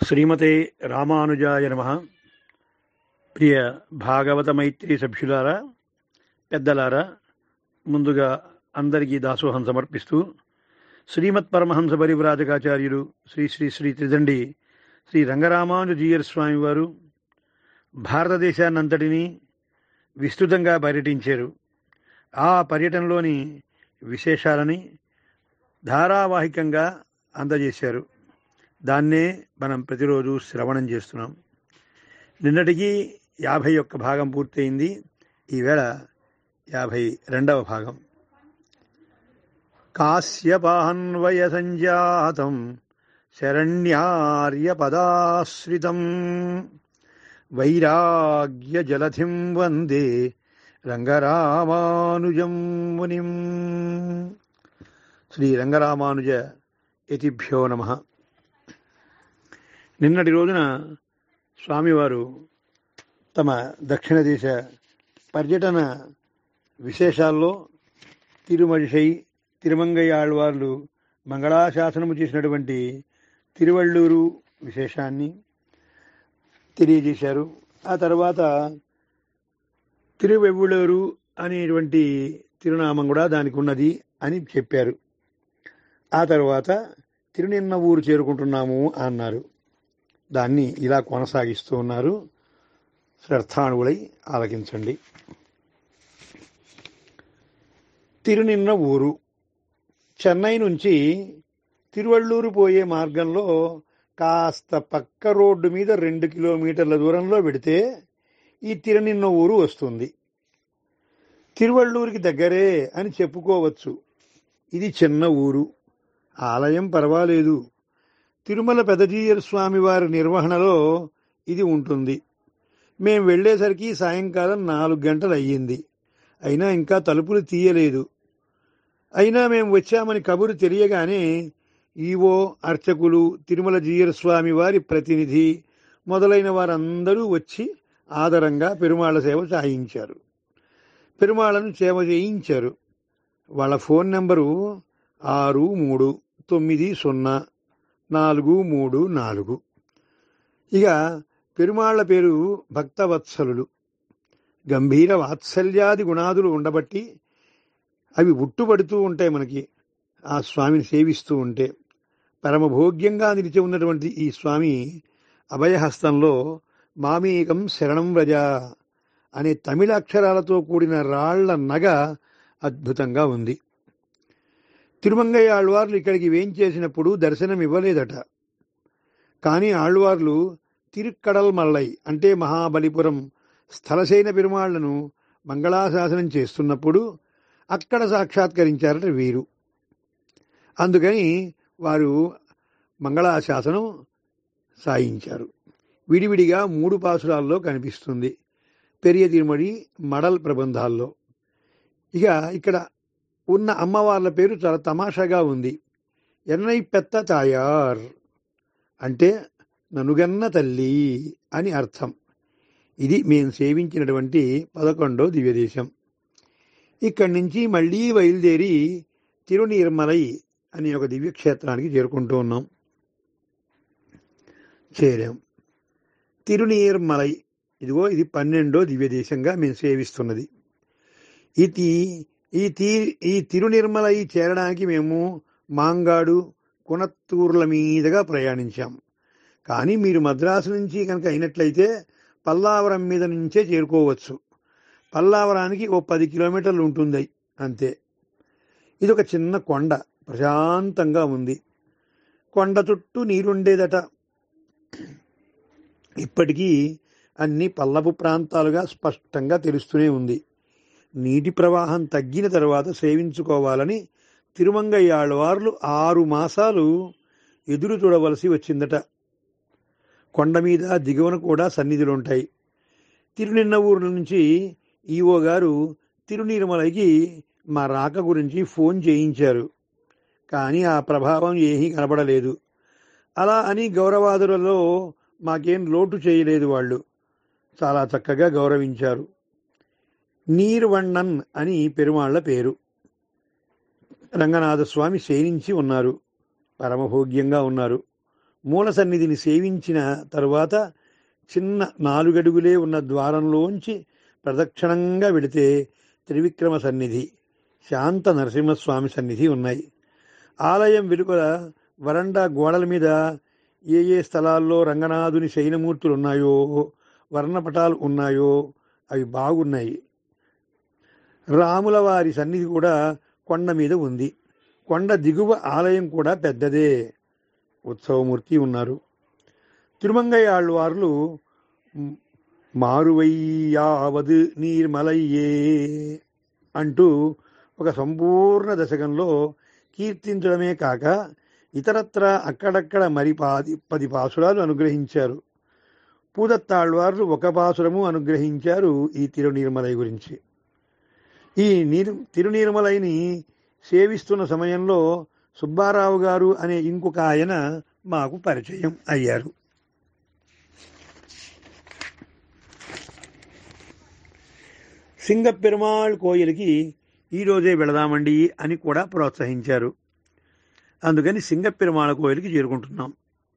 శ్రీమతే రామానుజాయ నమః. ప్రియ భాగవత మైత్రి సభ్యులారా, పెద్దలారా, ముందుగా అందరికీ దాసోహం సమర్పిస్తూ శ్రీమత్ పరమహంస పరివ్రాజకాచార్యులు శ్రీ శ్రీ శ్రీ త్రిదండి శ్రీ రంగరామానుజీయర్ స్వామి వారు భారతదేశాన్నంతటినీ విస్తృతంగా పర్యటించారు. ఆ పర్యటనలోని విశేషాలని ధారావాహికంగా అందజేశారు. దాన్నే మనం ప్రతిరోజు శ్రవణం చేస్తున్నాం. నిన్నటికి 51 భాగం పూర్తయింది. ఈవేళ 52వ భాగం. కాశ్యపాన్వయ సంజాతం శరణ్యార్య పదాశ్రితం వైరాగ్య జలధిం వందే రంగరామానుజం మునిం. శ్రీ రంగరామానుజ యతిభ్యో నమః. నిన్నటి రోజున స్వామివారు తమ దక్షిణ దేశ పర్యటన విశేషాల్లో తిరుమలిశై తిరుమంగయ్యాళ్వార్లు మంగళాశాసనము చేసినటువంటి తిరువళ్ళూరు విశేషాన్ని తెలియజేశారు. ఆ తర్వాత తిరువెవ్వుళూరు అనేటువంటి తిరునామం కూడా దానికి ఉన్నది అని చెప్పారు. ఆ తర్వాత తిరునిన్న ఊరు చేరుకుంటున్నాము అన్నారు. దాన్ని ఇలా కొనసాగిస్తూ ఉన్నారు. శ్రద్ధాణువులై ఆలకించండి. తిరునిన్న ఊరు చెన్నై నుంచి తిరువళ్ళూరు పోయే మార్గంలో కాస్త పక్క రోడ్డు మీద 2 కిలోమీటర్ల దూరంలో పెడితే ఈ తిరునిన్న ఊరు వస్తుంది. తిరువళ్ళూరికి దగ్గరే అని చెప్పుకోవచ్చు. ఇది చిన్న ఊరు. ఆలయం పర్వాలేదు. తిరుమల పెదజీయర్ స్వామి వారి నిర్వహణలో ఇది ఉంటుంది. మేం వెళ్లేసరికి సాయంకాలం 4 గంటలు అయ్యింది. అయినా ఇంకా తలుపులు తీయలేదు. అయినా మేం వచ్చామని కబురు తెలియగానే ఈవో, అర్చకులు, తిరుమల జీయర్ స్వామి వారి ప్రతినిధి మొదలైన వారందరూ వచ్చి ఆదరంగా పెరుమాళ్ల సేవ సాయించారు. పెరుమాళ్లను సేవ చేయించారు. వాళ్ళ ఫోన్ నెంబరు 63904344. ఇక పెరుమాళ్ల పేరు భక్తవత్సలుడు. గంభీర వాత్సల్యాది గుణాదులు ఉండబట్టి అవి ఉట్టుబడుతూ ఉంటాయి మనకి. ఆ స్వామిని సేవిస్తూ ఉంటే పరమభోగ్యంగా నిలిచి ఉన్నటువంటి ఈ స్వామి అభయహస్తంలో మామేకం శరణం వ్రజ అనే తమిళ అక్షరాలతో కూడిన రాళ్ల నగ అద్భుతంగా ఉంది. తిరుమంగయ్య ఆళ్వార్లు ఇక్కడికి వేంచేసినప్పుడు దర్శనం ఇవ్వలేదట. కానీ ఆళ్వార్లు తిరుక్కడల్ మల్లై అంటే మహాబలిపురం స్థలశైన పెరుమాళ్లను మంగళాశాసనం చేస్తున్నప్పుడు అక్కడ సాక్షాత్కరించారట వీరు. అందుకని వారు మంగళాశాసనం సాయించారు. విడివిడిగా 3 పాసురాల్లో కనిపిస్తుంది. పెరియ తిరుమడి మడల్ ప్రబంధాల్లో. ఇక ఇక్కడ ఉన్న అమ్మవార్ల పేరు చాలా తమాషాగా ఉంది. ఎన్నై పెత్త తాయార్ అంటే ననుగన్న తల్లి అని అర్థం. ఇది మేము సేవించినటువంటి 11వ దివ్యదేశం. ఇక్కడి నుంచి మళ్ళీ బయలుదేరి తిరునీర్మలై అనే ఒక దివ్యక్షేత్రానికి చేరుకుంటూ ఉన్నాం. చేరాం. తిరునీర్మలై ఇదిగో ఇది 12వ దివ్యదేశంగా మేము సేవిస్తున్నది. ఈ తిరునిర్మలై చేరడానికి మేము మాంగాడు, కునత్తూర్ల మీదుగా ప్రయాణించాం. కానీ మీరు మద్రాసు నుంచి కనుక అయినట్లయితే పల్లావరం మీద నుంచే చేరుకోవచ్చు. పల్లావరానికి 10 కిలోమీటర్లు ఉంటుంది అంతే. ఇది ఒక చిన్న కొండ, ప్రశాంతంగా ఉంది. కొండ చుట్టూ నీరుండేదట. ఇప్పటికీ అన్ని పల్లపు ప్రాంతాలుగా స్పష్టంగా తెలుస్తూనే ఉంది. నీటి ప్రవాహం తగ్గిన తర్వాత సేవించుకోవాలని తిరుమంగయ్యాళ్వార్లు 6 మాసాలు ఎదురు చూడవలసి వచ్చిందట. కొండ మీద దిగువన కూడా సన్నిధులుంటాయి. తిరునిన్న ఊరు నుంచి ఈవో గారు తిరునీర్మలైకి మా రాక గురించి ఫోన్ చేయించారు. కానీ ఆ ప్రభావం ఏమీ కనబడలేదు. అలా అని గౌరవాదులలో మాకేం లోటు చేయలేదు. వాళ్ళు చాలా చక్కగా గౌరవించారు. నీర్వణ్ణన్ అని పెరుమాళ్ల పేరు. రంగనాథస్వామి శయనించి ఉన్నారు. పరమభోగ్యంగా ఉన్నారు. మూల సన్నిధిని సేవించిన తరువాత చిన్న 4 అడుగులే ఉన్న ద్వారంలోంచి ప్రదక్షిణంగా వెడితే త్రివిక్రమ సన్నిధి, శాంత నరసింహస్వామి సన్నిధి ఉన్నాయి. ఆలయం వెలుపల వరండా గోడల మీద ఏ స్థలాల్లో రంగనాథుని శయనమూర్తులు ఉన్నాయో, వర్ణపటాలు ఉన్నాయో అవి బాగున్నాయి. రాముల వారి సన్నిధి కూడా కొండ మీద ఉంది. కొండ దిగువ ఆలయం కూడా పెద్దదే. ఉత్సవమూర్తి ఉన్నారు. తిరుమంగయ్య ఆళ్వార్లు మారువయ్యావదు నీర్మలయ్యే అంటూ ఒక సంపూర్ణ దశకంలో కీర్తించడమే కాక ఇతరత్ర అక్కడక్కడ మరి 10 పాసురాలు అనుగ్రహించారు. పూదత్తాళ్వార్లు 1 పాసురము అనుగ్రహించారు ఈ తిరునీర్మలై గురించి. ఈ తిరునీర్మలైని సేవిస్తున్న సమయంలో సుబ్బారావు గారు అనే ఇంకొక ఆయన మాకు పరిచయం అయ్యారు. సింగపెరుమాళ్ కోయిలకి ఈరోజే వెళదామండి అని కూడా ప్రోత్సహించారు. అందుకని సింగపెరుమాళ్ కోయిలకి చేరుకుంటున్నాం.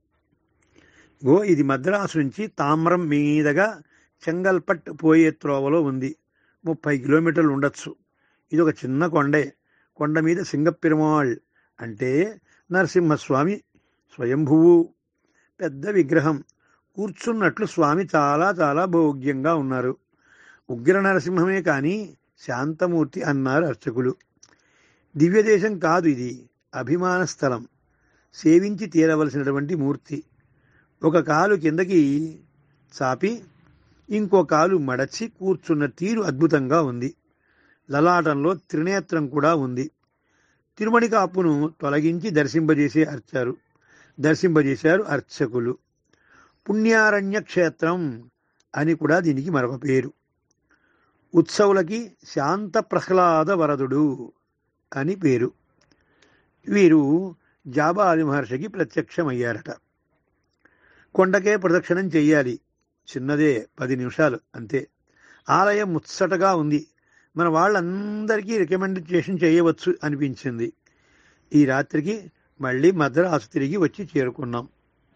ఇది మద్రాసు నుంచి తామ్రం మీదగా చెంగల్పట్ పోయే త్రోవలో ఉంది. 30 కిలోమీటర్లు ఉండొచ్చు. ఇది ఒక చిన్న కొండే. కొండ మీద సింగపెరుమాళ్ అంటే నరసింహస్వామి స్వయంభువు, పెద్ద విగ్రహం. కూర్చున్నట్లు స్వామి చాలా చాలా భోగ్యంగా ఉన్నారు. ఉగ్ర నరసింహమే కానీ శాంతమూర్తి అన్నారు అర్చకులు. దివ్యదేశం కాదు, ఇది అభిమాన స్థలం. సేవించి తీరవలసినటువంటి మూర్తి. ఒక కాలు కిందకి చాపి ఇంకో కాలు మడచి కూర్చున్న తీరు అద్భుతంగా ఉంది. లలాటంలో త్రినేత్రం కూడా ఉంది. తిరుమణి కాపును తొలగించి దర్శింపజేశారు అర్చకులు. పుణ్యారణ్య క్షేత్రం అని కూడా దీనికి మరొక పేరు. ఉత్సవులకి శాంత ప్రహ్లాద వరదుడు అని పేరు. వీరు జాబాలి మహర్షికి ప్రత్యక్షమయ్యారట. కొండకే ప్రదక్షిణం చెయ్యాలి. చిన్నదే, 10 నిమిషాలు అంతే. ఆలయం ముచ్చటగా ఉంది. మన వాళ్ళందరికీ రికమెండేషన్ చేయవచ్చు అనిపించింది. ఈ రాత్రికి మళ్ళీ మద్రాసు తిరిగి వచ్చి చేరుకున్నాం.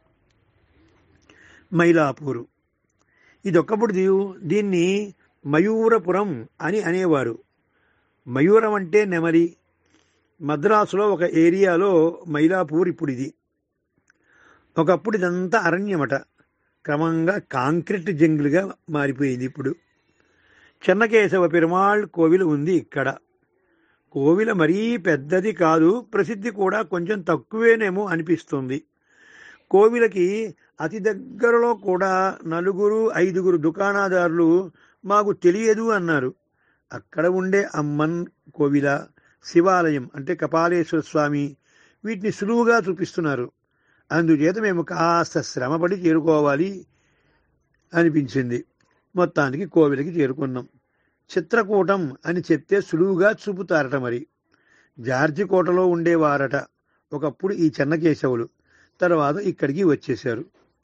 మైలాపూరు ఇదొక్కప్పుడు దీన్ని మయూరపురం అని అనేవారు. మయూరం అంటే నెమలి. మద్రాసులో ఒక ఏరియాలో మైలాపూర్ ఇప్పుడు ఇది. ఒకప్పుడు ఇదంతా అరణ్యమట. క్రమంగా కాంక్రీట్ జంగిల్గా మారిపోయింది ఇప్పుడు. చెన్నకేశవ పెరుమాళ్ కోవిల ఉంది ఇక్కడ. కోవిల మరీ పెద్దది కాదు, ప్రసిద్ధి కూడా కొంచెం తక్కువేనేమో అనిపిస్తుంది. కోవిలకి అతి దగ్గరలో కూడా 4-5 దుకాణదారులు మాకు తెలియదు అన్నారు. అక్కడ ఉండే అమ్మన్ కోవిల, శివాలయం అంటే కపాలేశ్వర స్వామి, వీటిని సులువుగా చూపిస్తున్నారు. అందుచేత మేము కాస్త శ్రమపడి చేరుకోవాలి అనిపించింది. మొత్తానికి కోవిలకి చేరుకున్నాం. చిత్రకూటం అని చెప్తే సులువుగా చూపుతారట. మరి జార్జి కోటలో ఉండేవారట ఒకప్పుడు ఈ చెన్నకేశవులు. తర్వాత ఇక్కడికి వచ్చేశారు.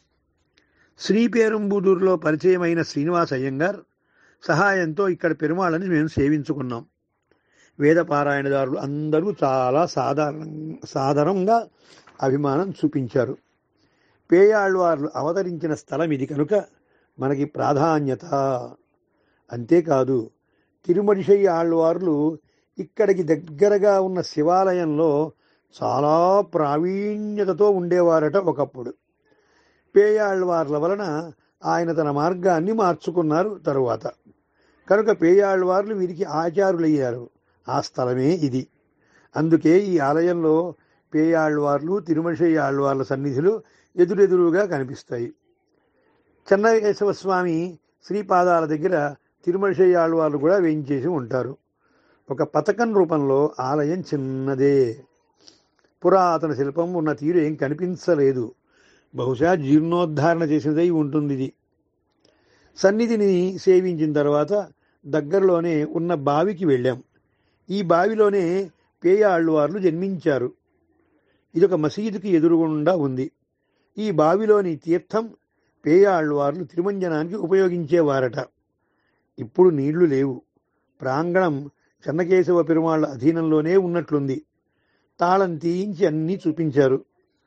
శ్రీపేరుంబుదూరులో పరిచయమైన శ్రీనివాస అయ్యంగార్ సహాయంతో ఇక్కడ పెరుమాళని మేము సేవించుకున్నాం. వేదపారాయణదారులు అందరూ చాలా సాధారణంగా అభిమానం చూపించారు. పేయాళ్వార్లు అవతరించిన స్థలం ఇది కనుక మనకి ప్రాధాన్యత. అంతేకాదు, తిరుమడిశై ఆళ్వార్లు ఇక్కడికి దగ్గరగా ఉన్న శివాలయంలో చాలా ప్రావీణ్యతతో ఉండేవారట ఒకప్పుడు. పేయాళ్వార్ల వలన ఆయన తన మార్గాన్ని మార్చుకున్నారు తరువాత. కనుక పేయాళ్వార్లు వీరికి ఆచారులయ్యారు. ఆ స్థలమే ఇది. అందుకే ఈ ఆలయంలో పేయాళ్వార్లు, తిరుమడిశై ఆళ్వార్ల సన్నిధులు ఎదురెదురుగా కనిపిస్తాయి. చెన్నకేశవ స్వామి శ్రీపాదాల దగ్గర తిరుమడిశై ఆళ్వార్లు కూడా వేయించేసి ఉంటారు. ఒక పతకం రూపంలో ఆలయం చిన్నదే. పురాతన శిల్పం ఉన్న తీరు ఏం కనిపించలేదు. బహుశా జీర్ణోద్ధారణ చేసినదై ఉంటుంది ఇది. సన్నిధిని సేవించిన తర్వాత దగ్గరలోనే ఉన్న బావికి వెళ్ళాం. ఈ బావిలోనే పేయాళ్వార్లు జన్మించారు. ఇదొక మసీదుకి ఎదురుగుండా ఉంది. ఈ బావిలోని తీర్థం పేయాళ్వార్లు తిరుమంజనానికి ఉపయోగించేవారట. ఇప్పుడు నీళ్లు లేవు. ప్రాంగణం చెన్నకేశవ పెరుమాళ్ల అధీనంలోనే ఉన్నట్లుంది. తాళం తీయించి అన్నీ చూపించారు.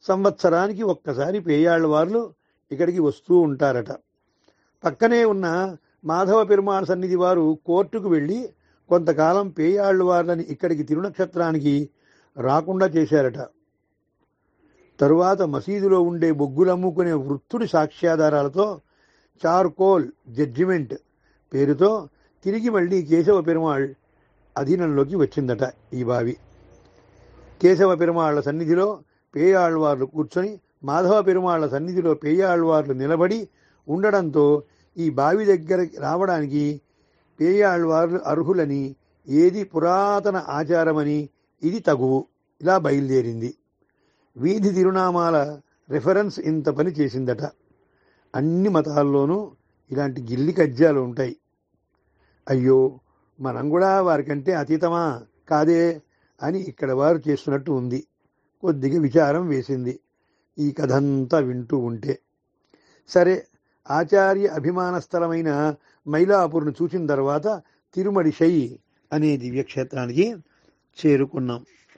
సంవత్సరానికి ఒక్కసారి పేయాళ్వార్లు ఇక్కడికి వస్తూ ఉంటారట. పక్కనే ఉన్న మాధవ పెరుమాళ్ సన్నిధి వారు కోర్టుకు వెళ్ళి కొంతకాలం పేయాళ్వార్లని ఇక్కడికి తిరునక్షత్రానికి రాకుండా చేశారట. తరువాత మసీదులో ఉండే బొగ్గులమ్ముకునే వృత్తుడి సాక్ష్యాధారాలతో చార్కోల్ జడ్జిమెంట్ పేరుతో తిరిగి మళ్ళీ కేశవ పెరుమాళ్ అధీనంలోకి వచ్చిందట ఈ బావి. కేశవ పెరుమాళ్ల సన్నిధిలో పేయాళ్వార్లు కూర్చొని మాధవ పెరుమాళ్ల సన్నిధిలో పేయాళ్వార్లు నిలబడి ఉండడంతో ఈ బావి దగ్గరికి రావడానికి పేయాళ్వార్లు అర్హులని, ఏది పురాతన ఆచారమని ఇది తగువు ఇలా బయలుదేరింది. వీధి తిరునామాల రెఫరెన్స్ ఇంత పని చేసిందట. అన్ని మతాల్లోనూ ఇలాంటి గిల్లి కజ్జాలు ఉంటాయి. అయ్యో, మనం కూడా వారికంటే అతీతమా కాదే అని ఇక్కడ వారు చేస్తున్నట్టు ఉంది. కొద్దిగా విచారం వేసింది ఈ కథంతా వింటూ ఉంటే. సరే, ఆచార్య అభిమాన స్థలమైన మైలాపూర్ను చూసిన తర్వాత తిరుమడిశై అనే దివ్యక్షేత్రానికి చేరుకున్నాం.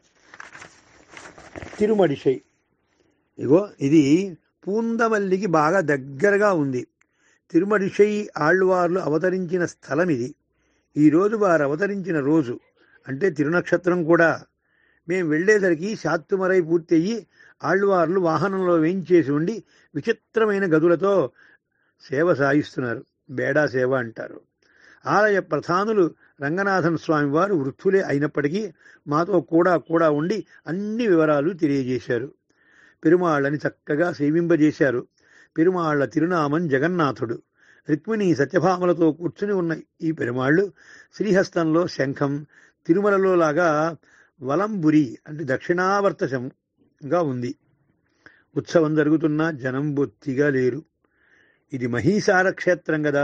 తిరుమడిశై ఇగో ఇది పూందమల్లికి బాగా దగ్గరగా ఉంది. తిరుమడిశై ఆళ్వార్లు అవతరించిన స్థలం ఇది. ఈరోజు వారు అవతరించిన రోజు అంటే తిరునక్షత్రం కూడా. మేం వెళ్లేసరికి శాత్తుమరై పూర్తయ్యి ఆళ్వార్లు వాహనంలో వేయించేసి ఉండి విచిత్రమైన గదులతో సేవ సాగిస్తున్నారు. బేడా సేవ అంటారు. ఆలయ ప్రధానులు రంగనాథన్ స్వామి వారు వృద్ధులే అయినప్పటికీ మాతో కూడా ఉండి అన్ని వివరాలు తెలియజేశారు. పెరుమాళ్ళని చక్కగా సేవింపజేశారు. పెరుమాళ్ల తిరునామం జగన్నాథుడు. రుక్మిణి సత్యభామలతో కూర్చుని ఉన్న ఈ పెరుమాళ్ళు శ్రీహస్తంలో శంఖం, తిరుమలలో లాగా వలంబురి అంటే దక్షిణావర్తశంగా ఉంది. ఉత్సవం జరుగుతున్నా జనం బొత్తిగా లేరు. ఇది మహీసార క్షేత్రం కదా,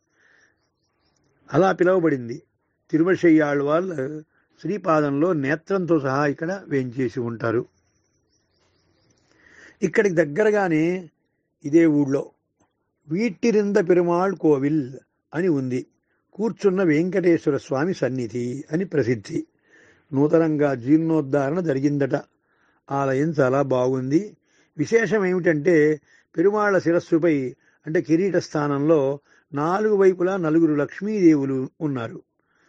అలా పిలువబడింది. తిరుమలశయ్యాళ్వాళ్ళ శ్రీపాదంలో నేత్రంతో సహా ఇక్కడ వేంచేసి ఉంటారు. ఇక్కడికి దగ్గరగానే ఇదే ఊళ్ళో వీట్టిరింద పెరుమాళ్ కోవిల్ అని ఉంది. కూర్చున్న వెంకటేశ్వర స్వామి సన్నిధి అని ప్రసిద్ధి. నూతనంగా జీర్ణోద్ధారణ జరిగిందట. ఆలయం చాలా బాగుంది. విశేషం ఏమిటంటే పెరుమాళ్ల శిరస్సుపై అంటే కిరీట స్థానంలో 4 వైపులా 4 లక్ష్మీదేవులు ఉన్నారు.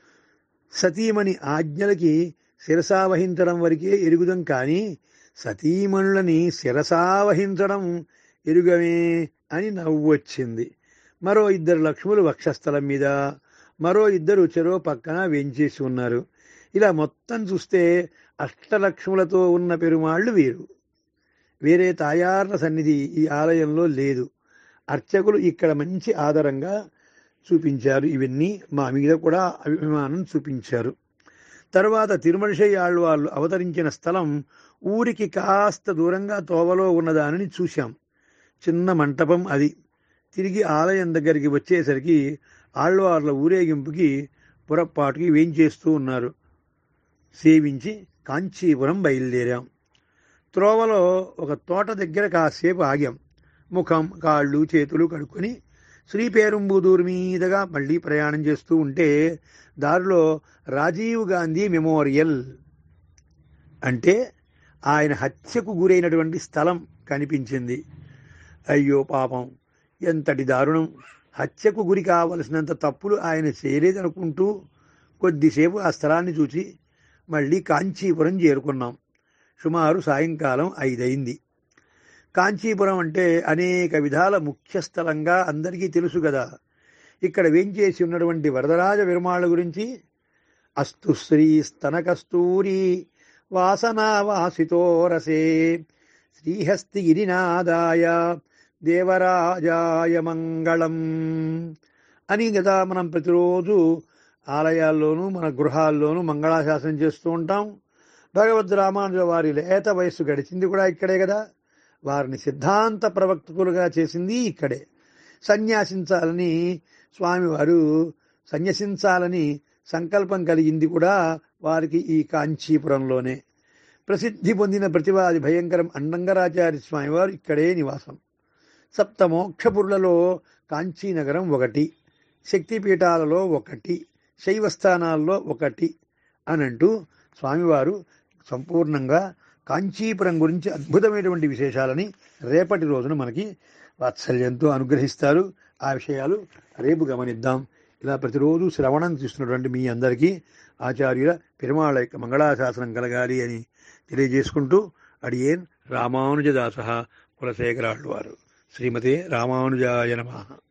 సతీమణి ఆజ్ఞలకి శిరసావహించడం వరకే ఎరుగుదాం, కానీ సతీమణులని శిరసావహించడం ఎరుగమే అని నవ్వొచ్చింది. మరో 2 లక్ష్ములు వక్షస్థలం మీద, మరో 2 చెరో పక్కన వేంచేసి ఉన్నారు. ఇలా మొత్తం చూస్తే అష్టలక్ష్ములతో ఉన్న పెరుమాళ్ళు వీరు. వేరే తాయార్ల సన్నిధి ఈ ఆలయంలో లేదు. అర్చకులు ఇక్కడ మంచి ఆదరంగా చూపించారు. ఇవన్నీ మా మీద కూడా అభిమానం చూపించారు. తర్వాత తిరుమలశై ఆళ్వార్లు అవతరించిన స్థలం ఊరికి కాస్త దూరంగా తోవలో ఉన్నదానిని చూశాం. చిన్న మంటపం అది. తిరిగి ఆలయం దగ్గరికి వచ్చేసరికి ఆళ్వార్ల ఊరేగింపుకి పురప్పాటుకి వేంచేస్తూ ఉన్నారు. సేవించి కాంచీపురం బయలుదేరాం. త్రోవలో ఒక తోట దగ్గర కాసేపు ఆగాం. ముఖం, కాళ్ళు, చేతులు కడుక్కొని శ్రీపేరుంబుదూరు మీదుగా మళ్ళీ ప్రయాణం చేస్తూ ఉంటే దారిలో రాజీవ్ గాంధీ మెమోరియల్ అంటే ఆయన హత్యకు గురైనటువంటి స్థలం కనిపించింది. అయ్యో పాపం, ఎంతటి దారుణం! హత్యకు గురి కావలసినంత తప్పులు ఆయన చేయలేదనుకుంటూ కొద్దిసేపు ఆ స్థలాన్ని చూసి మళ్ళీ కాంచీపురం చేరుకున్నాం. సుమారు సాయంకాలం 5 అయింది. కాంచీపురం అంటే అనేక విధాల ముఖ్య స్థలంగా అందరికీ తెలుసు కదా. ఇక్కడ వేంచేసి ఉన్నటువంటి వరదరాజ పెరుమాళ్ళ గురించి అస్తు శ్రీ స్తనకస్తూరి వాసనావాసితో రసే శ్రీహస్తిగిరినాదాయ దేవరాజాయ మంగళం అని కదా మనం ప్రతిరోజు ఆలయాల్లోనూ మన గృహాల్లోనూ మంగళాశాసనం చేస్తూ ఉంటాం. భగవద్ రామానుజ వారి లేత వయస్సు గడిచింది కూడా ఇక్కడే కదా. వారిని సిద్ధాంత ప్రవక్తకులుగా చేసింది ఇక్కడే. సన్యాసించాలని స్వామివారు సన్యసించాలని సంకల్పం కలిగింది కూడా వారికి ఈ కాంచీపురంలోనే. ప్రసిద్ధి పొందిన ప్రతివాది భయంకరం అండంగరాచార్య స్వామివారు ఇక్కడే నివాసం. సప్తమోక్షపురులలో కాంచీనగరం ఒకటి, శక్తిపీఠాలలో ఒకటి, శైవస్థానాల్లో ఒకటి అనంటూ స్వామివారు సంపూర్ణంగా కాంచీపురం గురించి అద్భుతమైనటువంటి విశేషాలని రేపటి రోజున మనకి వాత్సల్యంతో అనుగ్రహిస్తారు. ఆ విషయాలు రేపు గమనిద్దాం. ఇలా ప్రతిరోజు శ్రవణం చేస్తున్నటువంటి మీ అందరికీ ఆచార్యుల పెరుమాళ యొక్క మంగళాశాసనం కలగాలి అని తెలియజేసుకుంటూ అడియేన్ రామానుజదాస కులశేఖరాళ్ళు వారు. శ్రీమతే రామానుజాయ నమః.